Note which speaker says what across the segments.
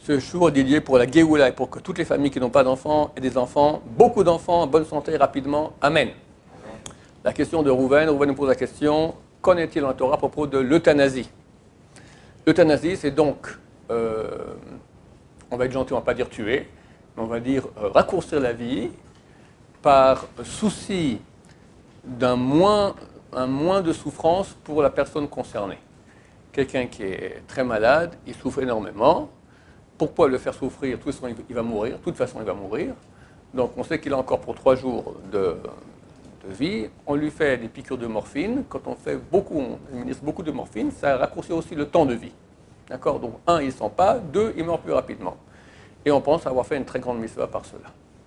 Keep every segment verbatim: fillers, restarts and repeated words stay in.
Speaker 1: Ce jour est dédié pour la Géoula et pour que toutes les familles qui n'ont pas d'enfants aient des enfants, beaucoup d'enfants, en bonne santé, rapidement. Amen. La question de Rouven, Rouven nous pose la question, qu'en est-il dans la Torah à propos de l'euthanasie? L'euthanasie, c'est donc, euh, on va être gentil, on ne va pas dire tuer, mais on va dire euh, raccourcir la vie par souci d'un moins, un moins de souffrance pour la personne concernée. Quelqu'un qui est très malade, il souffre énormément. Pourquoi le faire souffrir? De toute façon, il va mourir. De toute façon, il va mourir. Donc, on sait qu'il a encore pour trois jours de, de vie. On lui fait des piqûres de morphine. Quand on fait beaucoup, on administre beaucoup de morphine, ça raccourcit aussi le temps de vie. D'accord? Donc, un, il ne sent pas. Deux, il meurt plus rapidement. Et on pense avoir fait une très grande mitzvah par cela.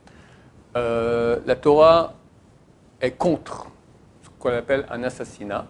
Speaker 1: Euh, la Torah est contre ce qu'on appelle un assassinat.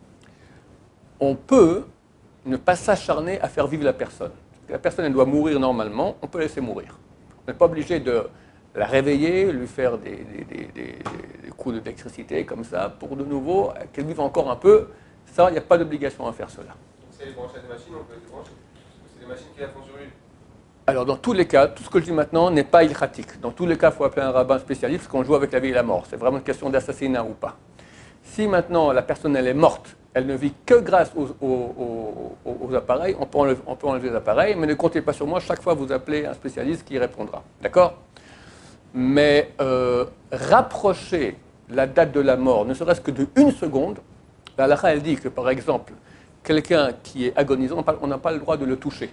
Speaker 1: On peut ne pas s'acharner à faire vivre la personne. La personne, elle doit mourir normalement, on peut laisser mourir. On n'est pas obligé de la réveiller, lui faire des, des, des, des, des coups d'électricité comme ça, pour de nouveau qu'elle vive encore un peu. Ça, il n'y a pas d'obligation à faire cela.
Speaker 2: Donc si elle est branchée à des machines, on peut les brancher. C'est des machines qui la font sur lui.
Speaker 1: Alors, dans tous les cas, tout ce que je dis maintenant n'est pas ilchatique. Dans tous les cas, il faut appeler un rabbin spécialiste parce qu'on joue avec la vie et la mort. C'est vraiment une question d'assassinat ou pas. Si maintenant la personne elle est morte, elle ne vit que grâce aux, aux, aux, aux appareils, on peut, enlever, on peut enlever les appareils, mais ne comptez pas sur moi, chaque fois vous appelez un spécialiste qui y répondra. D'accord? Mais euh, rapprocher la date de la mort, ne serait-ce que de une seconde, la halakha elle dit que par exemple, quelqu'un qui est agonisant, on n'a pas le droit de le toucher.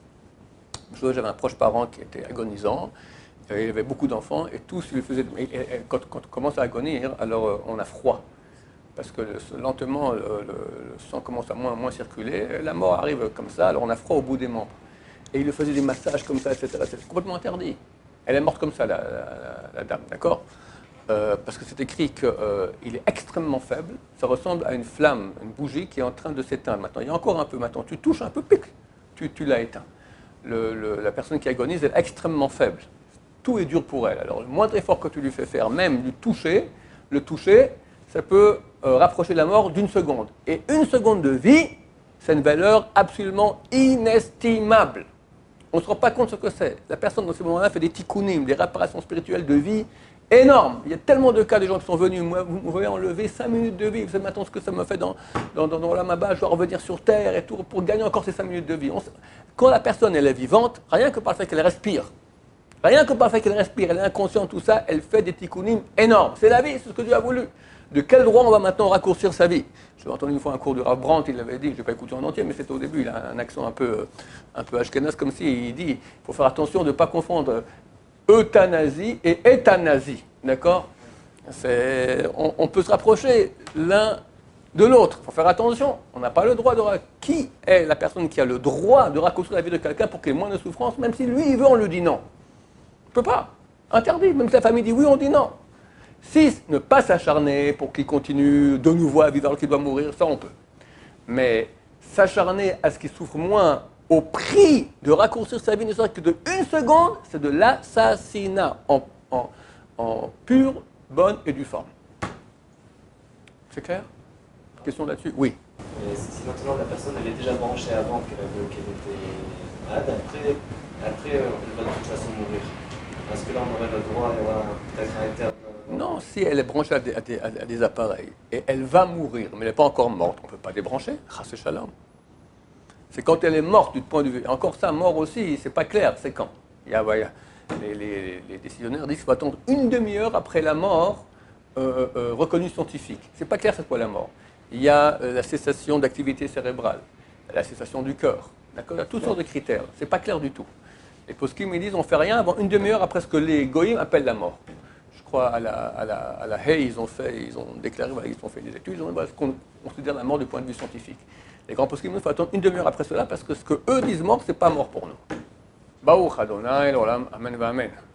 Speaker 1: J'avais un proche parent qui était agonisant, il avait beaucoup d'enfants, et tous lui faisaient. Et, et, et, quand, quand on commence à agonir, alors on a froid. Parce que lentement, le, le, le sang commence à moins, moins circuler, la mort arrive comme ça, alors on a froid au bout des membres. Et il lui faisait des massages comme ça, et cetera. C'est complètement interdit. Elle est morte comme ça, la, la, la, la dame, d'accord? euh, Parce que c'est écrit qu'il euh, est extrêmement faible, ça ressemble à une flamme, une bougie qui est en train de s'éteindre. Maintenant, il y a encore un peu, maintenant tu touches un peu, pic, tu, tu l'as éteint. Le, le, la personne qui agonise est extrêmement faible. Tout est dur pour elle. Alors, le moindre effort que tu lui fais faire, même lui toucher, le toucher, ça peut euh, rapprocher la mort d'une seconde. Et une seconde de vie, c'est une valeur absolument inestimable. On ne se rend pas compte de ce que c'est. La personne, dans ce moment-là, fait des tikkunim, des réparations spirituelles de vie énormes. Il y a tellement de cas de gens qui sont venus, moi, vous m'avez enlevé cinq minutes de vie, vous savez maintenant ce que ça me fait dans, dans, dans, dans la Maba, je dois revenir sur Terre et tout, pour gagner encore ces cinq minutes de vie. On, quand la personne, elle est vivante, rien que par le fait qu'elle respire, rien que par le fait qu'elle respire, elle est inconsciente, tout ça, elle fait des tikkunim énormes. C'est la vie, c'est ce que Dieu a voulu. De quel droit on va maintenant raccourcir sa vie? J'ai entendu une fois un cours de Rav Brandt, il l'avait dit, je n'ai pas écouté en entier, mais c'était au début, il a un accent un peu, un peu ashkénaze comme si, il dit, il faut faire attention de ne pas confondre euthanasie et éthanasie, d'accord? on, on peut se rapprocher l'un de l'autre, il faut faire attention, on n'a pas le droit de... Qui est la personne qui a le droit de raccourcir la vie de quelqu'un pour qu'il y ait moins de souffrance, même si lui, il veut, on lui dit non? On ne peut pas, interdit, même si la famille dit oui, on dit non. Si ne pas s'acharner pour qu'il continue de nouveau à vivre alors qu'il doit mourir, ça on peut. Mais s'acharner à ce qu'il souffre moins au prix de raccourcir sa vie ne serait-ce que de une seconde, c'est de l'assassinat en, en, en pure, bonne et due forme. C'est clair? Question là-dessus? Oui.
Speaker 3: Mais si maintenant la personne elle est déjà branchée avant qu'elle qu'elle était malade, après, après elle va de toute façon mourir. Parce que là on aurait le droit d'avoir peut-être un terme.
Speaker 1: Non, si elle est branchée à des, à, des, à des appareils et elle va mourir, mais elle n'est pas encore morte, on ne peut pas débrancher. Chas shalom. C'est quand elle est morte du point de vue. Encore ça, mort aussi, c'est pas clair, c'est quand. Il y a, il y a, les, les, les décisionnaires disent qu'il faut attendre une demi-heure après la mort euh, euh, reconnue scientifique. C'est pas clair c'est quoi la mort. Il y a euh, la cessation d'activité cérébrale, la cessation du cœur. D'accord? Il y a toutes sortes de critères. C'est pas clair du tout. Les poskim ils disent on fait rien avant une demi-heure après ce que les goïms appellent la mort. Je crois à la, à la, à la Haye, ils ont fait, ils ont déclaré, voilà, ils ont fait des études, ils ont dit voilà, ce qu'on considère la mort du point de vue scientifique. Les grands poskim il faut attendre une demi-heure après cela parce que ce que eux disent mort, c'est pas mort pour nous. Baruch Adonai, l'olam, amen, amen.